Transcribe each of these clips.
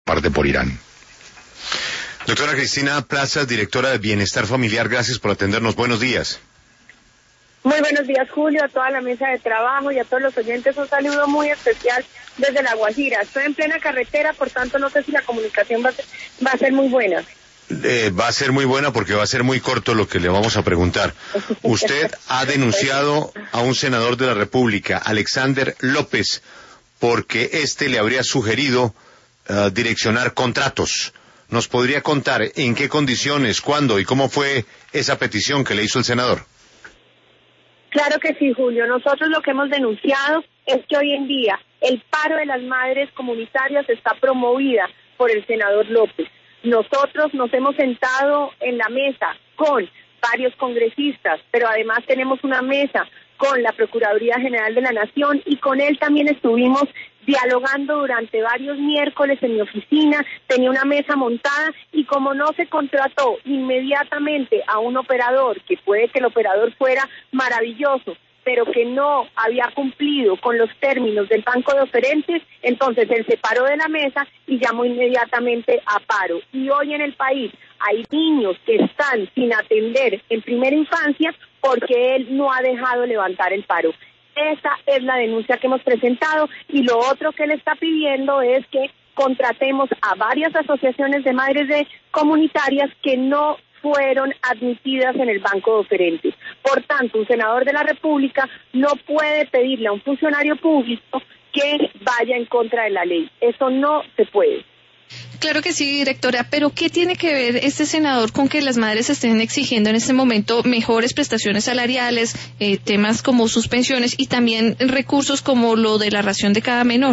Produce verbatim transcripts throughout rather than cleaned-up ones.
parte por Irán. Doctora Cristina Plazas, directora de Bienestar Familiar, gracias por atendernos. Buenos días. Muy buenos días, Julio, a toda la mesa de trabajo y a todos los oyentes. Un saludo muy especial desde La Guajira. Estoy en plena carretera, por tanto no sé si la comunicación va a ser, va a ser muy buena. Eh, va a ser muy buena porque va a ser muy corto lo que le vamos a preguntar. Usted ha denunciado a un senador de la República, Alexander López, porque éste le habría sugerido uh, direccionar contratos. ¿Nos podría contar en qué condiciones, cuándo y cómo fue esa petición que le hizo el senador? Claro que sí, Julio. Nosotros lo que hemos denunciado es que hoy en día el paro de las madres comunitarias está promovida por el senador López. Nosotros nos hemos sentado en la mesa con varios congresistas, pero además tenemos una mesa con la Procuraduría General de la Nación y con él también estuvimos dialogando durante varios miércoles en mi oficina. Tenía una mesa montada y como no se contrató inmediatamente a un operador, que puede que el operador fuera maravilloso, pero que no había cumplido con los términos del banco de oferentes, entonces él se paró de la mesa y llamó inmediatamente a paro. Y hoy en el país hay niños que están sin atender en primera infancia porque él no ha dejado levantar el paro. Esa es la denuncia que hemos presentado y lo otro que él está pidiendo es que contratemos a varias asociaciones de madres de comunitarias que no fueron admitidas en el banco de oferentes. Por tanto, un senador de la República no puede pedirle a un funcionario público que vaya en contra de la ley. Eso no se puede. Claro que sí, directora, pero ¿qué tiene que ver este senador con que las madres estén exigiendo en este momento mejores prestaciones salariales, eh, temas como suspensiones y también recursos como lo de la ración de cada menor?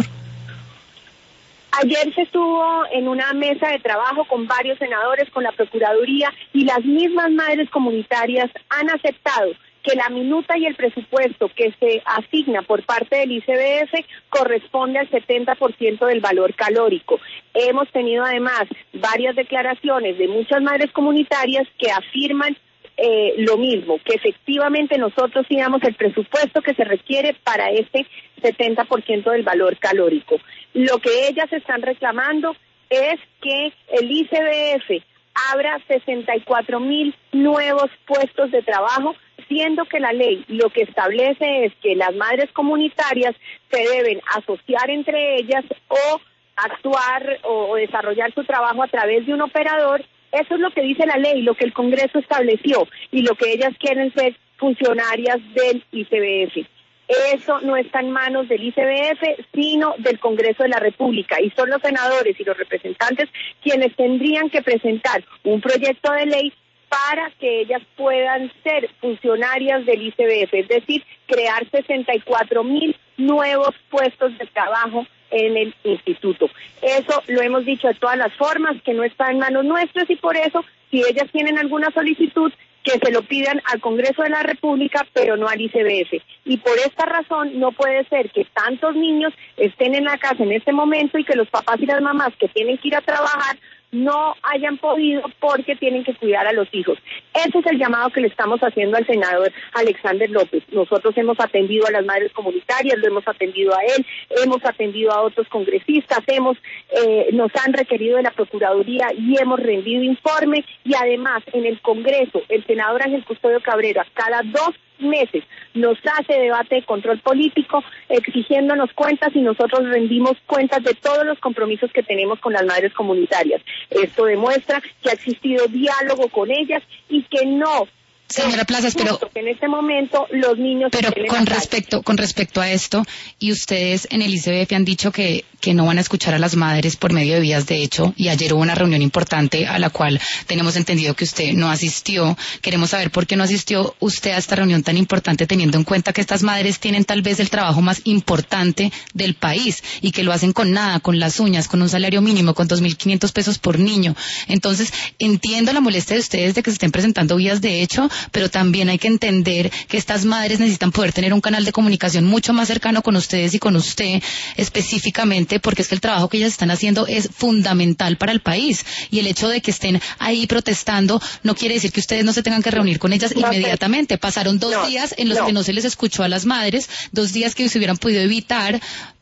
Ayer se estuvo en una mesa de trabajo con varios senadores, con la Procuraduría, y las mismas madres comunitarias han aceptado que la minuta y el presupuesto que se asigna por parte del I C B F corresponde al setenta por ciento del valor calórico. Hemos tenido además varias declaraciones de muchas madres comunitarias que afirman eh, lo mismo, que efectivamente nosotros sí damos el presupuesto que se requiere para este setenta por ciento del valor calórico. Lo que ellas están reclamando es que el I C B F abra sesenta y cuatro mil nuevos puestos de trabajo, siendo que la ley lo que establece es que las madres comunitarias se deben asociar entre ellas o actuar o, o desarrollar su trabajo a través de un operador. Eso es lo que dice la ley, lo que el Congreso estableció y lo que ellas quieren ser funcionarias del I C B F. Eso no está en manos del I C B F, sino del Congreso de la República, y son los senadores y los representantes quienes tendrían que presentar un proyecto de ley para que ellas puedan ser funcionarias del I C B F, es decir, crear sesenta y cuatro mil nuevos puestos de trabajo en el instituto. Eso lo hemos dicho de todas las formas, que no está en manos nuestras, y por eso, si ellas tienen alguna solicitud, que se lo pidan al Congreso de la República, pero no al I C B F. Y por esta razón no puede ser que tantos niños estén en la casa en este momento y que los papás y las mamás que tienen que ir a trabajar no hayan podido porque tienen que cuidar a los hijos. Ese es el llamado que le estamos haciendo al senador Alexander López. Nosotros hemos atendido a las madres comunitarias, lo hemos atendido a él, hemos atendido a otros congresistas, hemos eh, nos han requerido de la Procuraduría y hemos rendido informe, y además en el Congreso el senador Ángel Custodio Cabrera cada dos meses nos hace debate de control político exigiéndonos cuentas, y nosotros rendimos cuentas de todos los compromisos que tenemos con las madres comunitarias. Esto demuestra que ha existido diálogo con ellas y que no Señora Plazas, pero que en este momento los niños pero con respecto con respecto a esto, y ustedes en el I C B F han dicho que que no van a escuchar a las madres por medio de vías de hecho, y ayer hubo una reunión importante a la cual tenemos entendido que usted no asistió. Queremos saber por qué no asistió usted a esta reunión tan importante, teniendo en cuenta que estas madres tienen tal vez el trabajo más importante del país y que lo hacen con nada, con las uñas, con un salario mínimo, con dos mil quinientos pesos por niño. Entonces, entiendo la molestia de ustedes de que se estén presentando vías de hecho, pero también hay que entender que estas madres necesitan poder tener un canal de comunicación mucho más cercano con ustedes y con usted específicamente, porque es que el trabajo que ellas están haciendo es fundamental para el país, y el hecho de que estén ahí protestando no quiere decir que ustedes no se tengan que reunir con ellas no, inmediatamente. Pasaron dos no, días en los no. que no se les escuchó a las madres, dos días que se hubieran podido evitar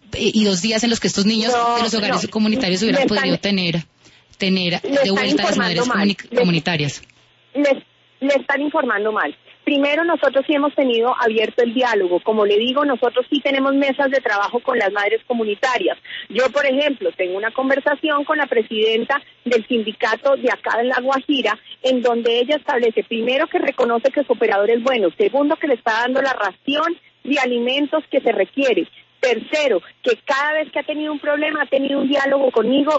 y dos días en los que estos niños no, de los hogares no, comunitarios hubieran están, podido tener, tener de vuelta a las madres comuni comunitarias. Les, le están informando mal. Primero, nosotros sí hemos tenido abierto el diálogo. Como le digo, nosotros sí tenemos mesas de trabajo con las madres comunitarias. Yo, por ejemplo, tengo una conversación con la presidenta del sindicato de acá en La Guajira, en donde ella establece, primero, que reconoce que su operador es bueno, segundo, que le está dando la ración de alimentos que se requiere, tercero, que cada vez que ha tenido un problema ha tenido un diálogo conmigo.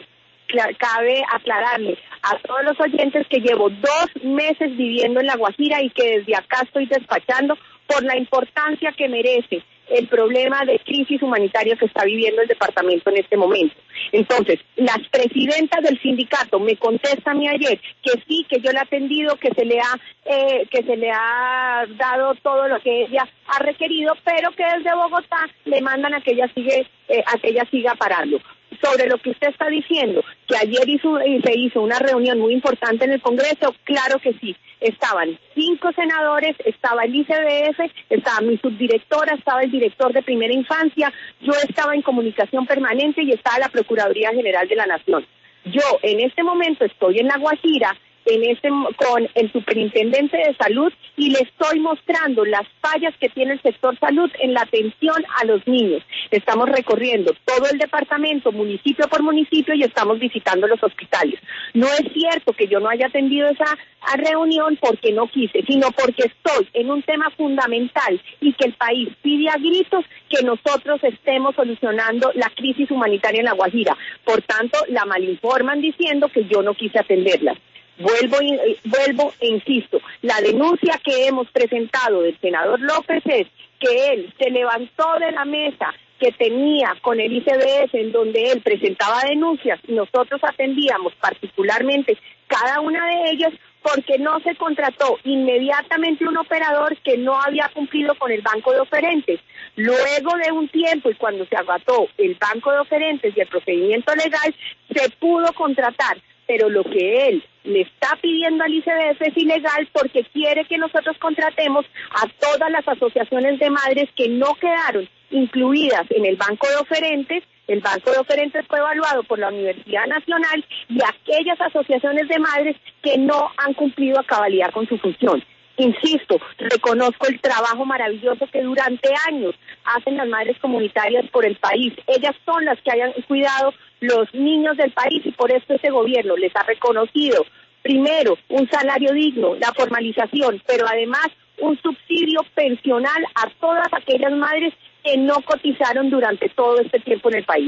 Cabe aclararle a todos los oyentes que llevo dos meses viviendo en La Guajira y que desde acá estoy despachando por la importancia que merece el problema de crisis humanitaria que está viviendo el departamento en este momento. Entonces, las presidentas del sindicato me contestan a mí ayer que sí, que yo le he atendido, que se le ha eh, que se le ha dado todo lo que ella ha requerido, pero que desde Bogotá le mandan a que ella sigue eh, a que ella siga parando. Sobre lo que usted está diciendo, que ayer hizo, se hizo una reunión muy importante en el Congreso, claro que sí. Estaban cinco senadores, estaba el I C B F, estaba mi subdirectora, estaba el director de Primera Infancia, yo estaba en comunicación permanente y estaba la Procuraduría General de la Nación. Yo en este momento estoy en La Guajira, en este, con el superintendente de salud y le estoy mostrando las fallas que tiene el sector salud en la atención a los niños. Estamos recorriendo todo el departamento, municipio por municipio, y estamos visitando los hospitales. No es cierto que yo no haya atendido esa reunión porque no quise, sino porque estoy en un tema fundamental y que el país pide a gritos que nosotros estemos solucionando la crisis humanitaria en La Guajira. Por tanto, la malinforman diciendo que yo no quise atenderla. Vuelvo, vuelvo e insisto, la denuncia que hemos presentado del senador López es que él se levantó de la mesa que tenía con el I C B F, en donde él presentaba denuncias y nosotros atendíamos particularmente cada una de ellas, porque no se contrató inmediatamente un operador que no había cumplido con el banco de oferentes. Luego de un tiempo y cuando se agotó el banco de oferentes y el procedimiento legal, se pudo contratar. Pero lo que él le está pidiendo al I C B F es ilegal porque quiere que nosotros contratemos a todas las asociaciones de madres que no quedaron incluidas en el banco de oferentes. El banco de oferentes fue evaluado por la Universidad Nacional y aquellas asociaciones de madres que no han cumplido a cabalidad con su función. Insisto, reconozco el trabajo maravilloso que durante años hacen las madres comunitarias por el país. Ellas son las que hayan cuidado los niños del país y por esto este gobierno les ha reconocido, primero, un salario digno, la formalización, pero además un subsidio pensional a todas aquellas madres que no cotizaron durante todo este tiempo en el país.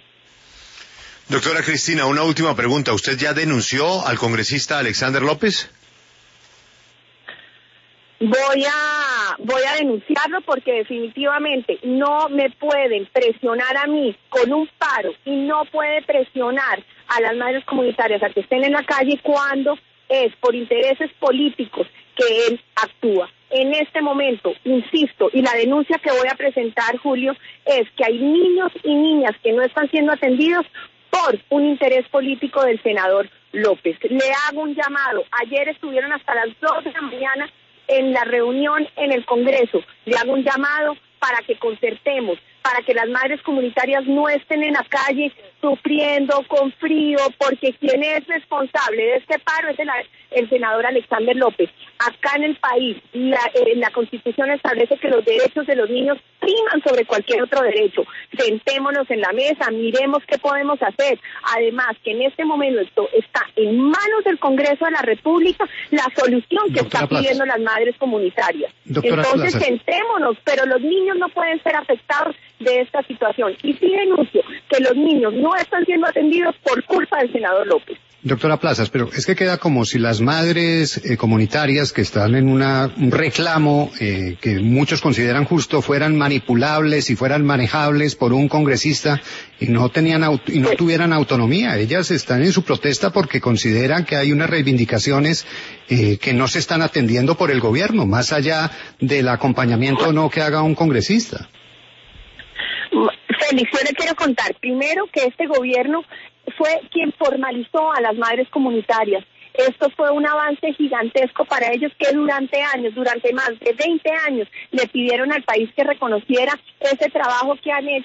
Doctora Cristina, una última pregunta. ¿Usted ya denunció al congresista Alexander López? Voy a voy a denunciarlo porque definitivamente no me pueden presionar a mí con un paro y no puede presionar a las madres comunitarias a que estén en la calle cuando es por intereses políticos que él actúa. En este momento, insisto, y la denuncia que voy a presentar, Julio, es que hay niños y niñas que no están siendo atendidos por un interés político del senador López. Le hago un llamado. Ayer estuvieron hasta las dos de la mañana en la reunión en el Congreso. Le hago un llamado para que concertemos, para que las madres comunitarias no estén en la calle sufriendo con frío, porque quien es responsable de este paro es el, el senador Alexander López. Acá en el país, la, eh, la Constitución establece que los derechos de los niños priman sobre cualquier otro derecho. Sentémonos en la mesa, miremos qué podemos hacer. Además, que en este momento está en manos del Congreso de la República la solución que Doctora está pidiendo Plaza. Las madres comunitarias. Doctora Entonces, Plaza. Sentémonos, pero los niños no pueden ser afectados de esta situación. Y sí denuncio que los niños no están siendo atendidos por culpa del senador López. Doctora Plazas, pero es que queda como si las madres eh, comunitarias que están en una, un reclamo eh, que muchos consideran justo fueran manipulables y fueran manejables por un congresista y no tenían y no tuvieran autonomía. Ellas están en su protesta porque consideran que hay unas reivindicaciones eh, que no se están atendiendo por el gobierno, más allá del acompañamiento o no que haga un congresista. Félix, yo le quiero contar primero que este gobierno fue quien formalizó a las madres comunitarias. Esto fue un avance gigantesco para ellos que durante años, durante más de veinte años, le pidieron al país que reconociera ese trabajo que han hecho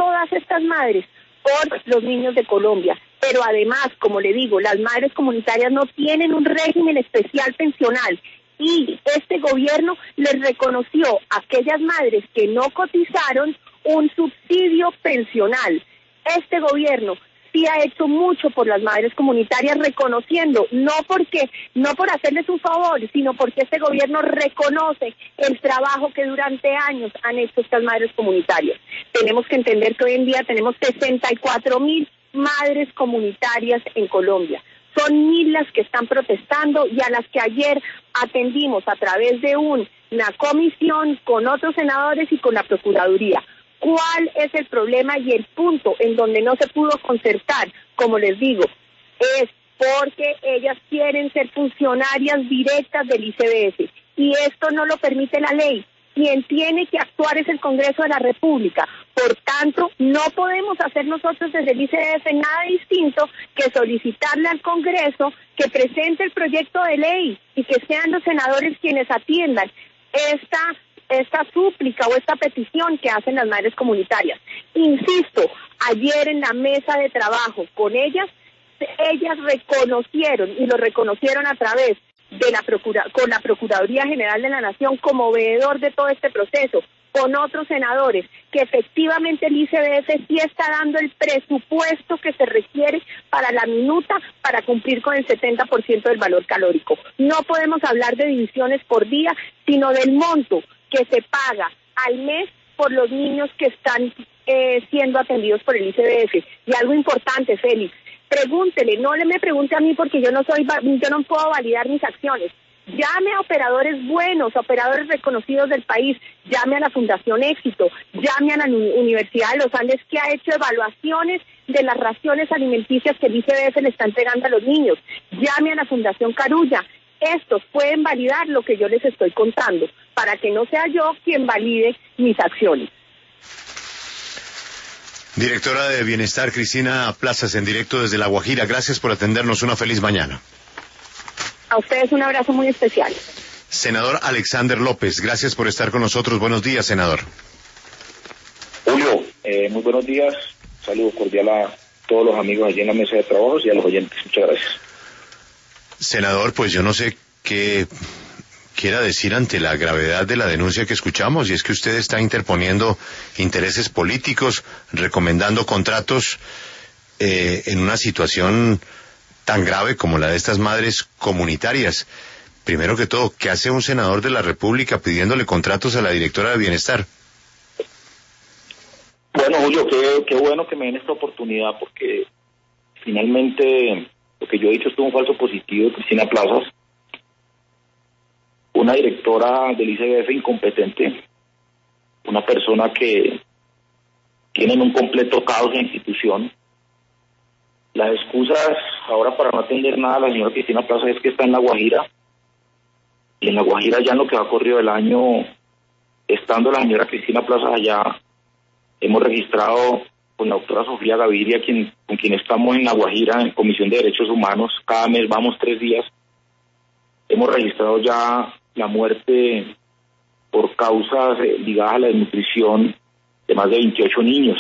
todas estas madres por los niños de Colombia. Pero además, como le digo, las madres comunitarias no tienen un régimen especial pensional y este gobierno les reconoció a aquellas madres que no cotizaron un subsidio pensional. Este gobierno sí ha hecho mucho por las madres comunitarias, reconociendo, no porque, no por hacerles un favor, sino porque este gobierno reconoce el trabajo que durante años han hecho estas madres comunitarias. Tenemos que entender que hoy en día tenemos sesenta y cuatro mil madres comunitarias en Colombia. Son mil las que están protestando y a las que ayer atendimos a través de un, una comisión con otros senadores y con la Procuraduría. ¿Cuál es el problema y el punto en donde no se pudo concertar? Como les digo, es porque ellas quieren ser funcionarias directas del I C B F y esto no lo permite la ley. Quien tiene que actuar es el Congreso de la República. Por tanto, no podemos hacer nosotros desde el I C B F nada distinto que solicitarle al Congreso que presente el proyecto de ley y que sean los senadores quienes atiendan esta esta súplica o esta petición que hacen las madres comunitarias. Insisto, ayer en la mesa de trabajo con ellas, ellas reconocieron y lo reconocieron a través de la procura, con la Procuraduría General de la Nación como veedor de todo este proceso, con otros senadores, que efectivamente el I C B F sí está dando el presupuesto que se requiere para la minuta para cumplir con el setenta por ciento del valor calórico. No podemos hablar de divisiones por día, sino del monto que se paga al mes por los niños que están eh, siendo atendidos por el I C B F. Y algo importante, Félix, pregúntele, no le me pregunte a mí porque yo no soy, yo no puedo validar mis acciones. Llame a operadores buenos, a operadores reconocidos del país, llame a la Fundación Éxito, llame a la Universidad de los Andes, que ha hecho evaluaciones de las raciones alimenticias que el I C B F le está entregando a los niños, llame a la Fundación Carulla. Estos pueden validar lo que yo les estoy contando, para que no sea yo quien valide mis acciones. Directora de Bienestar, Cristina Plazas, en directo desde La Guajira. Gracias por atendernos. Una feliz mañana. A ustedes un abrazo muy especial. Senador Alexander López, gracias por estar con nosotros. Buenos días, senador. Julio, eh, muy buenos días. Saludo cordial a todos los amigos allí en la mesa de trabajos y a los oyentes. Muchas gracias. Senador, pues yo no sé qué quiera decir ante la gravedad de la denuncia que escuchamos, y es que usted está interponiendo intereses políticos, recomendando contratos eh, en una situación tan grave como la de estas madres comunitarias. Primero que todo, ¿qué hace un senador de la República pidiéndole contratos a la directora de Bienestar? Bueno, Julio, qué, qué bueno que me den esta oportunidad, porque finalmente lo que yo he dicho es un falso positivo de Cristina Plazas, una directora del I C B F incompetente, una persona que tiene un completo caos en la institución. Las excusas ahora para no atender nada a la señora Cristina Plazas es que está en La Guajira, y en La Guajira ya en lo que va corrido el año, estando la señora Cristina Plazas allá, hemos registrado con la doctora Sofía Gaviria, quien, con quien estamos en La Guajira en Comisión de Derechos Humanos, cada mes vamos tres días, hemos registrado ya la muerte por causas eh, ligadas a la desnutrición de más de veintiocho niños.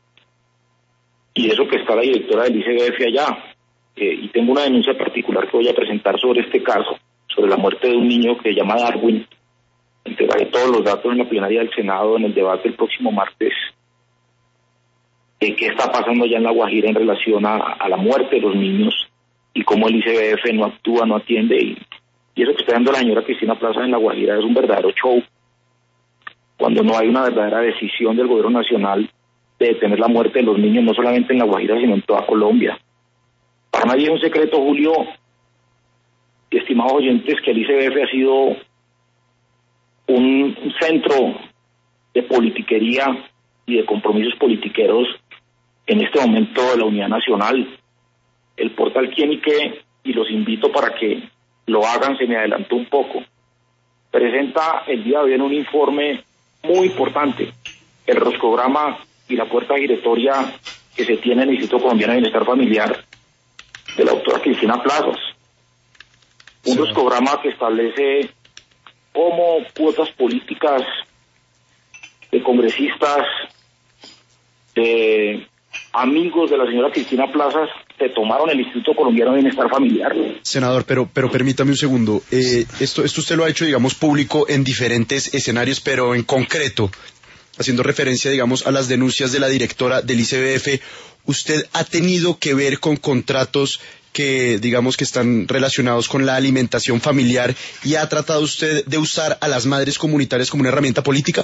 Y eso que está la directora del I C B F allá. Eh, y tengo una denuncia particular que voy a presentar sobre este caso, sobre la muerte de un niño que se llama Darwin. Entregaré todos los datos en la plenaria del Senado en el debate el próximo martes. Eh, ¿Qué está pasando allá en La Guajira en relación a, a la muerte de los niños y cómo el I C B F no actúa, no atiende? Y, y eso que está dando la señora Cristina Plaza en La Guajira es un verdadero show, cuando no hay una verdadera decisión del gobierno nacional de detener la muerte de los niños, no solamente en La Guajira, sino en toda Colombia. Para nadie es un secreto, Julio, y estimados oyentes, que el I C B F ha sido un, un centro de politiquería y de compromisos politiqueros en este momento de la unidad nacional. El portal Quién y Qué, y los invito para que lo hagan, se me adelantó un poco, presenta el día de hoy en un informe muy importante el roscograma y la puerta giratoria que se tiene en el Instituto Colombiano de Bienestar Familiar de la doctora Cristina Plazas. Un sí. roscograma que establece cómo cuotas políticas de congresistas de amigos de la señora Cristina Plazas se tomaron el Instituto Colombiano de Bienestar Familiar. Senador, pero pero permítame un segundo. Eh, esto, esto usted lo ha hecho, digamos, público en diferentes escenarios, pero en concreto, haciendo referencia, digamos, a las denuncias de la directora del I C B F, ¿usted ha tenido que ver con contratos que, digamos, que están relacionados con la alimentación familiar y ha tratado usted de usar a las madres comunitarias como una herramienta política?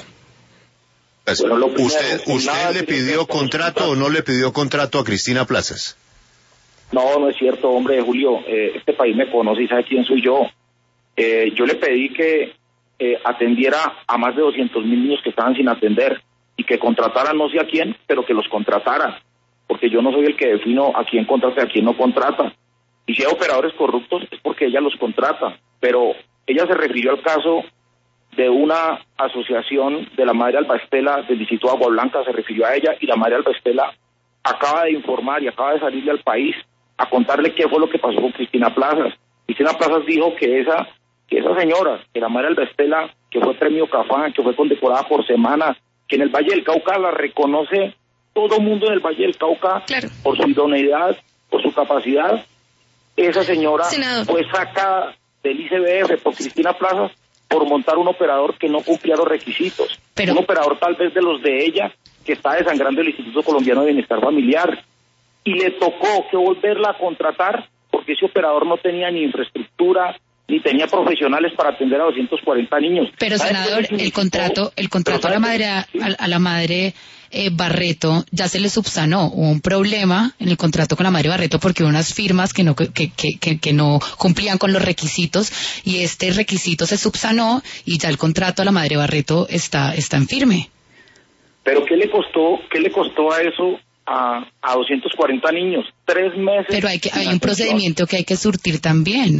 Bueno, lo primero, ¿Usted, usted le pidió contrato o no le pidió contrato a Cristina Plazas? No, no es cierto, hombre, Julio. Eh, este país me conoce y sabe quién soy yo. Eh, yo le pedí que eh, atendiera a más de doscientos mil niños que estaban sin atender y que contratara no sé a quién, pero que los contratara, porque yo no soy el que defino a quién contrata y a quién no contrata. Y si hay operadores corruptos es porque ella los contrata, pero ella se refirió al caso de una asociación de la Madre Alba Estela del distrito de Agua Blanca, se refirió a ella, y la Madre Alba Estela acaba de informar y acaba de salirle al país a contarle qué fue lo que pasó con Cristina Plazas. Cristina Plazas dijo que esa que esa señora, que la Madre Alba Estela, que fue premio Cafán, que fue condecorada por semana, que en el Valle del Cauca la reconoce todo mundo en el Valle del Cauca, claro, por su idoneidad, por su capacidad, esa señora Senador. fue sacada del I C B F por Cristina Plazas por montar un operador que no cumplía los requisitos. Pero... un operador tal vez de los de ella, que está desangrando el Instituto Colombiano de Bienestar Familiar. Y le tocó que volverla a contratar porque ese operador no tenía ni infraestructura, ni tenía profesionales para atender a doscientos cuarenta niños. Pero, senador, el contrato, el contrato a la madre, a, a la madre eh, Barreto ya se le subsanó. Hubo un problema en el contrato con la madre Barreto porque hubo unas firmas que no que, que, que, que no cumplían con los requisitos y este requisito se subsanó y ya el contrato a la madre Barreto está está en firme. Pero ¿qué le costó, qué le costó a eso a, a doscientos cuarenta niños? Tres meses. Pero hay que hay un procedimiento que hay que surtir también.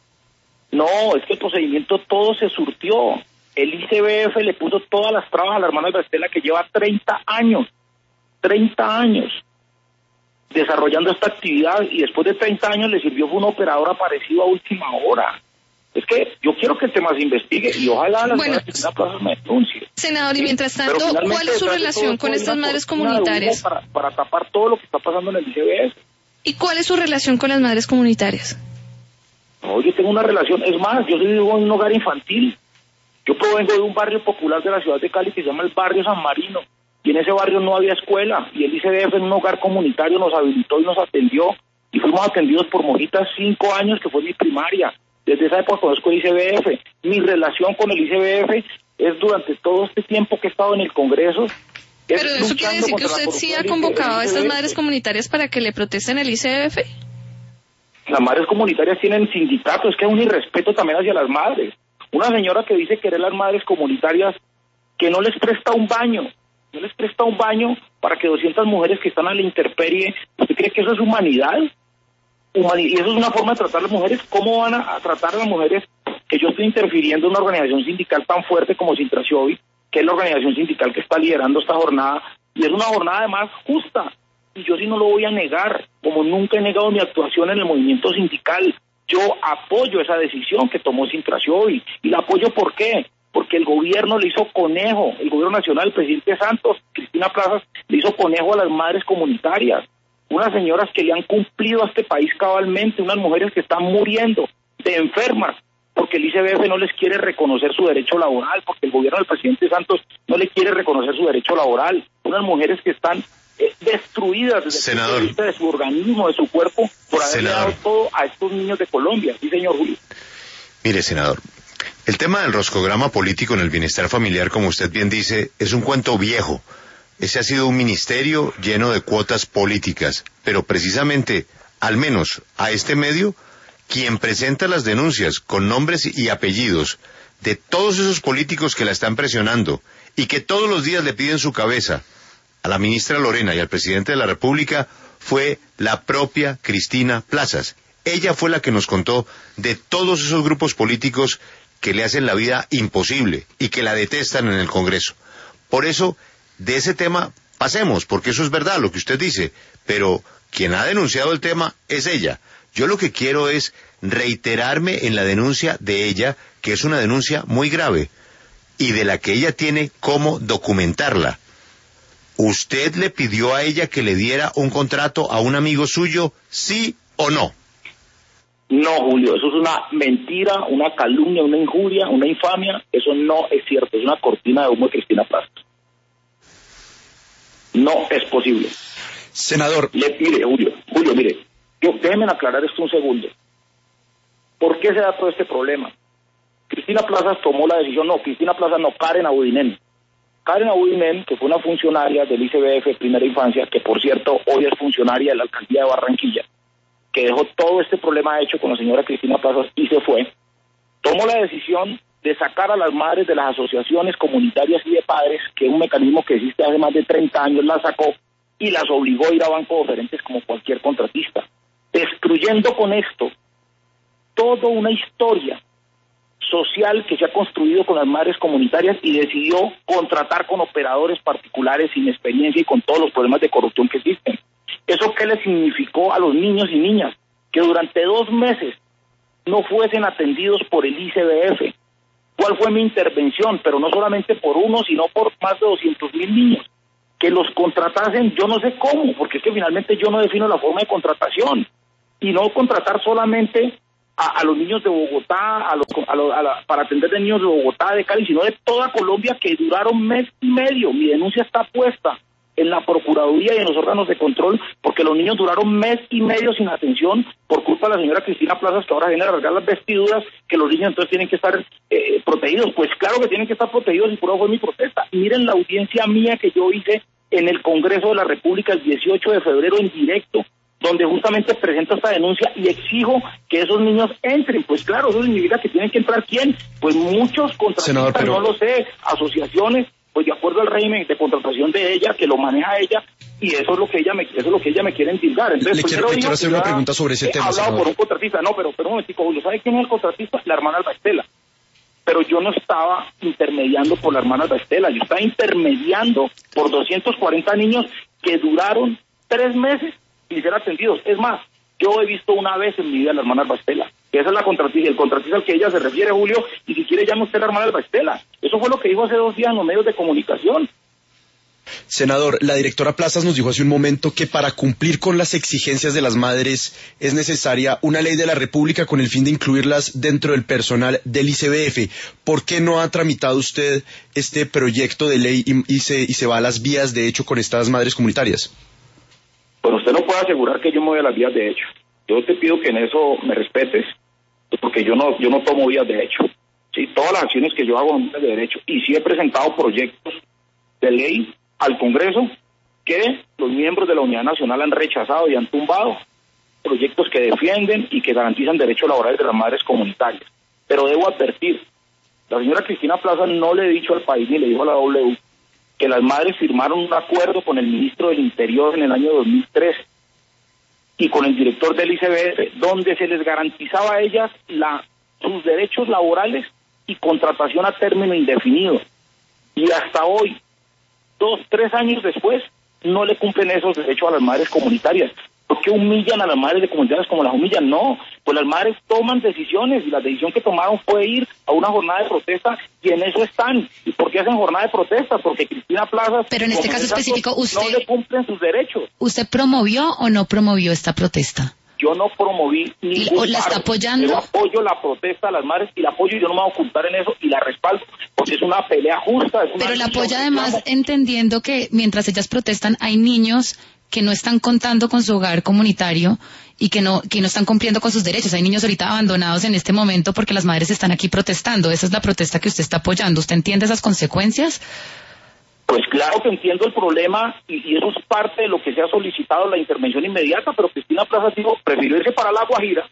No, es que el procedimiento todo se surtió. El I C B F le puso todas las trabas a la hermana Alba Estela, que lleva treinta años, treinta años desarrollando esta actividad, y después de treinta años le sirvió fue un operador aparecido a última hora. Es que yo quiero que el tema se investigue y ojalá la bueno, señora Plaza me denuncie. Senador, y mientras tanto, ¿cuál es su relación con estas madres comunitarias? Para, para tapar todo lo que está pasando en el I C B F. ¿Y cuál es su relación con las madres comunitarias? No, yo tengo una relación, es más, yo vivo en un hogar infantil. Yo provengo de un barrio popular de la ciudad de Cali que se llama el barrio San Marino, y en ese barrio no había escuela, y el I C B F en un hogar comunitario nos habilitó y nos atendió, y fuimos atendidos por Mojitas cinco años, que fue mi primaria. Desde esa época conozco el I C B F. Mi relación con el I C B F es durante todo este tiempo que he estado en el Congreso. Pero eso quiere decir que usted sí ha convocado a estas madres comunitarias para que le protesten el I C B F. Las madres comunitarias tienen sindicatos, es que hay un irrespeto también hacia las madres. Una señora que dice querer las madres comunitarias, que no les presta un baño, no les presta un baño para que doscientas mujeres que están a la intemperie, ¿usted cree que eso es humanidad? Humani- y eso es una forma de tratar a las mujeres. ¿Cómo van a, a tratar a las mujeres que yo estoy interfiriendo en una organización sindical tan fuerte como Sintrasiovi, que es la organización sindical que está liderando esta jornada, y es una jornada además justa? Y yo sí no lo voy a negar, como nunca he negado mi actuación en el movimiento sindical. Yo apoyo esa decisión que tomó Sintrasiovi, y la apoyo ¿por qué? Porque el gobierno le hizo conejo, el gobierno nacional, el presidente Santos, Cristina Plazas, le hizo conejo a las madres comunitarias, unas señoras que le han cumplido a este país cabalmente, unas mujeres que están muriendo de enfermas, porque el I C B F no les quiere reconocer su derecho laboral, porque el gobierno del presidente Santos no le quiere reconocer su derecho laboral, unas mujeres que están eh, destruidas desde Senador. el punto de vista de su organismo, de su cuerpo, por haberle dado todo a estos niños de Colombia. Sí, señor Julio. Mire, senador, el tema del roscograma político en el bienestar familiar, como usted bien dice, es un cuento viejo. Ese ha sido un ministerio lleno de cuotas políticas, pero precisamente, al menos a este medio, quien presenta las denuncias con nombres y apellidos de todos esos políticos que la están presionando y que todos los días le piden su cabeza a la ministra Lorena y al presidente de la República, fue la propia Cristina Plazas. Ella fue la que nos contó de todos esos grupos políticos que le hacen la vida imposible y que la detestan en el Congreso. Por eso, de ese tema pasemos, porque eso es verdad lo que usted dice, pero quien ha denunciado el tema es ella. Yo lo que quiero es reiterarme en la denuncia de ella, que es una denuncia muy grave, y de la que ella tiene cómo documentarla. ¿usted le pidió a ella que le diera un contrato a un amigo suyo, sí o no? No, Julio, eso es una mentira, una calumnia, una injuria, una infamia. Eso no es cierto, es una cortina de humo de Cristina Plaza. No es posible. Senador. Le, mire, Julio, Julio, mire, yo, déjenme aclarar esto un segundo. ¿Por qué se da todo este problema? Cristina Plaza tomó la decisión, no, Cristina Plaza no, Karen Abudinen. Karen Abudinen, que fue una funcionaria del I C B F Primera Infancia, que por cierto hoy es funcionaria de la Alcaldía de Barranquilla, que dejó todo este problema hecho con la señora Cristina Plaza y se fue, tomó la decisión de sacar a las madres de las asociaciones comunitarias y de padres, que es un mecanismo que existe hace más de treinta años, las sacó y las obligó a ir a bancos oferentes como cualquier contratista, destruyendo con esto toda una historia social que se ha construido con las madres comunitarias, y decidió contratar con operadores particulares sin experiencia y con todos los problemas de corrupción que existen. ¿Eso qué le significó a los niños y niñas? Que durante dos meses no fuesen atendidos por el I C B F. ¿Cuál fue mi intervención? Pero no solamente por uno, sino por más de doscientos mil niños. Que los contratasen, yo no sé cómo, porque es que finalmente yo no defino la forma de contratación. Y no contratar solamente a, a los niños de Bogotá, a los, a los, a la, para atender de niños de Bogotá, de Cali, sino de toda Colombia, que duraron mes y medio. Mi denuncia está puesta en la Procuraduría y en los órganos de control, porque los niños duraron mes y medio sin atención por culpa de la señora Cristina Plazas, que ahora viene a rasgar las vestiduras, que los niños entonces tienen que estar eh, protegidos. Pues claro que tienen que estar protegidos, y por eso fue mi protesta. Miren la audiencia mía que yo hice en el Congreso de la República el dieciocho de febrero en directo, donde justamente presento esta denuncia y exijo que esos niños entren. Pues claro, eso significa que tienen que entrar ¿quién? Pues muchos contratistas, Senador, pero... no lo sé, asociaciones, pues de acuerdo al régimen de contratación de ella, que lo maneja ella, y eso es lo que ella me, eso es lo que ella me quiere endilgar. Entonces, le pues, quiero, le quiero hacer una pregunta sobre ese he tema, hablado senador. por un contratista, no, pero, pero un momentico, Julio, ¿sabe quién es el contratista? La hermana Alba Estela. Pero yo no estaba intermediando por la hermana Alba Estela, yo estaba intermediando por doscientos cuarenta niños que duraron tres meses sin ser atendidos. Es más, yo he visto una vez en mi vida a la hermana Alba Estela. Esa es la contratista, el contratista al que ella se refiere, Julio, y si quiere llame usted a la hermana Alba Estela. Eso fue lo que dijo hace dos días en los medios de comunicación. Senador, la directora Plazas nos dijo hace un momento que para cumplir con las exigencias de las madres es necesaria una ley de la República con el fin de incluirlas dentro del personal del I C B F. ¿Por qué no ha tramitado usted este proyecto de ley y, y, se, y se va a las vías de hecho con estas madres comunitarias? Pues usted no puede asegurar que yo me voy a las vías de hecho. Yo te pido que en eso me respetes, porque yo no yo no tomo vías de hecho. Sí, todas las acciones que yo hago son vías de derecho, y sí he presentado proyectos de ley al Congreso que los miembros de la Unidad Nacional han rechazado y han tumbado, proyectos que defienden y que garantizan derechos laborales de las madres comunitarias. Pero debo advertir, la señora Cristina Plaza no le ha dicho al país ni le dijo a la W que las madres firmaron un acuerdo con el ministro del Interior en el año dos mil trece y con el director del I C B F, donde se les garantizaba a ellas la, sus derechos laborales y contratación a término indefinido. Y hasta hoy, dos, tres años después, no le cumplen esos derechos a las madres comunitarias. ¿Por qué humillan a las madres de comunidades como las humillan? No, pues las madres toman decisiones, y la decisión que tomaron fue ir a una jornada de protesta, y en eso están. ¿Y por qué hacen jornada de protesta? Porque Cristina Plaza... Pero en este caso específico, usted... no le cumplen sus derechos. ¿Usted promovió o no promovió esta protesta? Yo no promoví ningún ¿La está paro. apoyando? Yo apoyo la protesta de las madres, y la apoyo, y yo no me voy a ocultar en eso, y la respaldo, porque es una pelea justa. Es una Pero la lucha apoya además reclamo. entendiendo que mientras ellas protestan hay niños que no están contando con su hogar comunitario y que no que no están cumpliendo con sus derechos. Hay niños ahorita abandonados en este momento porque las madres están aquí protestando. Esa es la protesta que usted está apoyando. ¿Usted entiende esas consecuencias? Pues claro que entiendo el problema, y, y eso es parte de lo que se ha solicitado, la intervención inmediata, pero Cristina Plaza dijo, prefirió irse para La Guajira,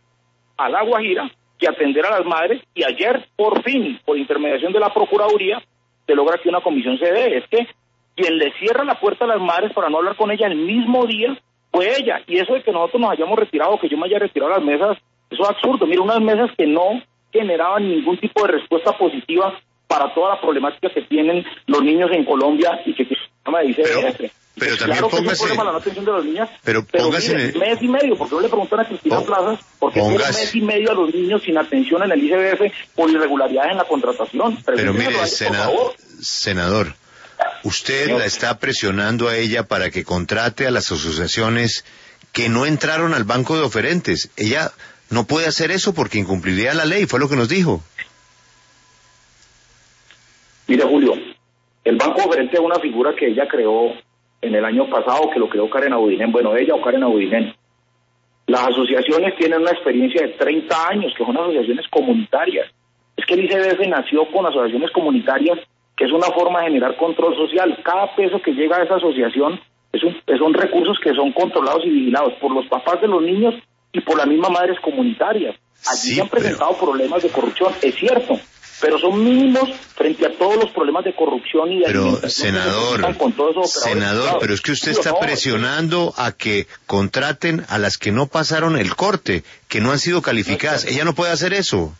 a La Guajira, que atender a las madres, y ayer, por fin, por intermediación de la Procuraduría, se logra que una comisión se dé. Es que quien le cierra la puerta a las madres para no hablar con ella el mismo día fue ella, y eso de que nosotros nos hayamos retirado, que yo me haya retirado las mesas, eso es absurdo. Mira, unas mesas que no generaban ningún tipo de respuesta positiva para toda la problemática que tienen los niños en Colombia, y que se llama I C B F. Pero, pero pues también claro póngase... que es un problema la no atención de los niños, pero, pero póngase mire, en... mes y medio, porque no le preguntan a Cristina Pó- Plaza, porque tiene póngase... mes y medio a los niños sin atención en el I C B F por irregularidades en la contratación. Pero Pregúnteselo mire, a él, por senador, favor. senador, Usted la está presionando a ella para que contrate a las asociaciones que no entraron al banco de oferentes. Ella no puede hacer eso porque incumpliría la ley, fue lo que nos dijo. Mire, Julio, el banco de oferentes es una figura que ella creó en el año pasado, que lo creó Karen Abudinen, bueno, ella o Karen Abudinen. Las asociaciones tienen una experiencia de treinta años, que son asociaciones comunitarias. Es que el I C B F nació con asociaciones comunitarias, que es una forma de generar control social. Cada peso que llega a esa asociación es un, son recursos que son controlados y vigilados por los papás de los niños y por las mismas madres comunitarias. Allí Sí, se han presentado pero... problemas de corrupción, es cierto, pero son mínimos frente a todos los problemas de corrupción y de Pero, alimentación que se senador, presentan con todos esos operadores senador, privados. pero es que usted Julio, está no, presionando a que contraten a las que no pasaron el corte, que no han sido calificadas. Ella no puede hacer eso.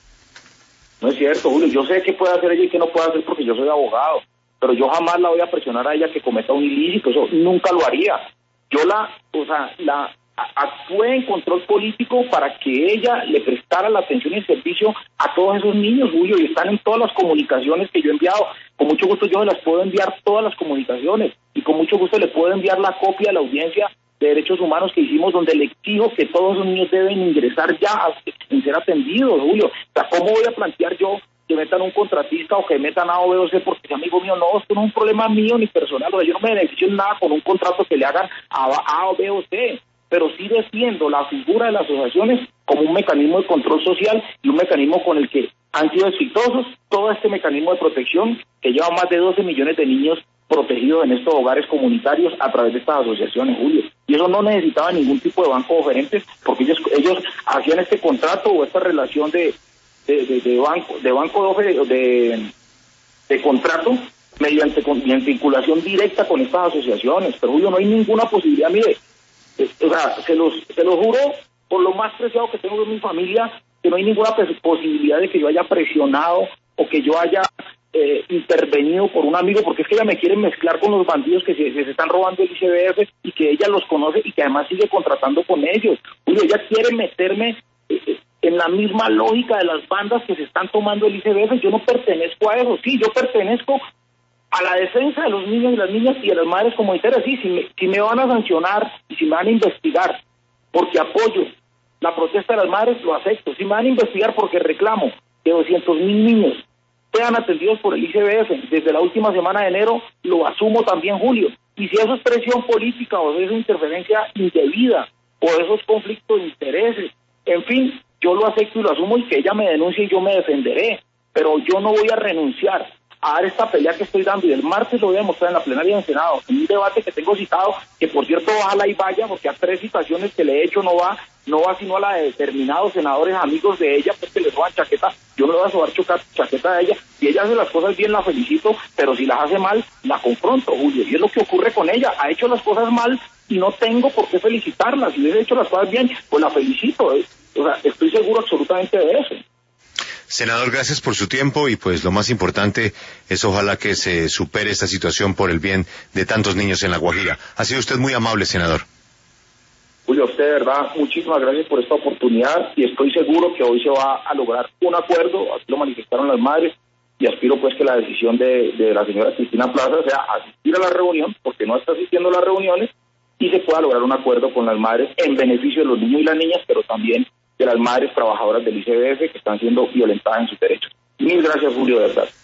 No es cierto, Julio, yo sé qué puede hacer ella y qué no puede hacer porque yo soy abogado, pero yo jamás la voy a presionar a ella que cometa un ilícito, eso nunca lo haría. Yo la, o sea, la actué en control político para que ella le prestara la atención y el servicio a todos esos niños, Julio, y están en todas las comunicaciones que yo he enviado. Con mucho gusto yo las puedo enviar todas las comunicaciones y con mucho gusto le puedo enviar la copia a la audiencia de derechos humanos que hicimos, donde le exijo que todos los niños deben ingresar ya en ser atendidos, Julio. O sea, ¿cómo voy a plantear yo que metan un contratista o que metan A o B o C porque es amigo mío? No, esto no es un problema mío ni personal, o sea, yo no me beneficio en nada con un contrato que le hagan a A o B o C, pero sí defiendo la figura de las asociaciones como un mecanismo de control social y un mecanismo con el que han sido exitosos todo este mecanismo de protección que lleva más de doce millones de niños protegidos en estos hogares comunitarios a través de estas asociaciones, Julio. Y eso no necesitaba ningún tipo de banco de oferentes, porque ellos ellos hacían este contrato o esta relación de de, de, de banco de banco de, de, de contrato mediante, mediante vinculación directa con estas asociaciones. Pero, Julio, no hay ninguna posibilidad, mire, eh, o sea, se los, se los juro por lo más preciado que tengo de mi familia, que no hay ninguna posibilidad de que yo haya presionado o que yo haya Eh, intervenido por un amigo, porque es que ella me quiere mezclar con los bandidos que se, se están robando el I C B F y que ella los conoce y que además sigue contratando con ellos. Julio, ella quiere meterme eh, en la misma lógica de las bandas que se están tomando el I C B F. Yo no pertenezco a eso, sí, yo pertenezco a la defensa de los niños y las niñas y de las madres comunitarias. Sí, si me, si me van a sancionar y si me van a investigar porque apoyo la protesta de las madres, lo acepto. Si me van a investigar porque reclamo que doscientos mil niños sean atendidos por el I C B F desde la última semana de enero, lo asumo también, Julio. Y si eso es presión política o eso es interferencia indebida o esos conflictos de intereses, en fin, yo lo acepto y lo asumo, y que ella me denuncie y yo me defenderé, pero yo no voy a renunciar a dar esta pelea que estoy dando, y el martes lo voy a mostrar en la plenaria del Senado, en un debate que tengo citado, que por cierto ojalá y vaya, porque a tres citaciones que le he hecho no va, no va sino a la de determinados senadores amigos de ella, pues que les roban chaqueta. Yo no le voy a sobar chaqueta a ella, y ella hace las cosas bien, la felicito, pero si las hace mal, la confronto, Julio, y es lo que ocurre con ella. Ha hecho las cosas mal y no tengo por qué felicitarla. Si hubiera hecho las cosas bien, pues la felicito, ¿eh? O sea, estoy seguro absolutamente de eso. Senador, gracias por su tiempo, y pues lo más importante es ojalá que se supere esta situación por el bien de tantos niños en La Guajira. Ha sido usted muy amable, senador. Julio, a usted de verdad, muchísimas gracias por esta oportunidad, y estoy seguro que hoy se va a lograr un acuerdo, así lo manifestaron las madres, y aspiro pues que la decisión de, de la señora Cristina Plaza sea asistir a la reunión, porque no está asistiendo a las reuniones, y se pueda lograr un acuerdo con las madres en beneficio de los niños y las niñas, pero también de las madres trabajadoras del I C B F que están siendo violentadas en sus derechos. Mil gracias, Julio, de verdad.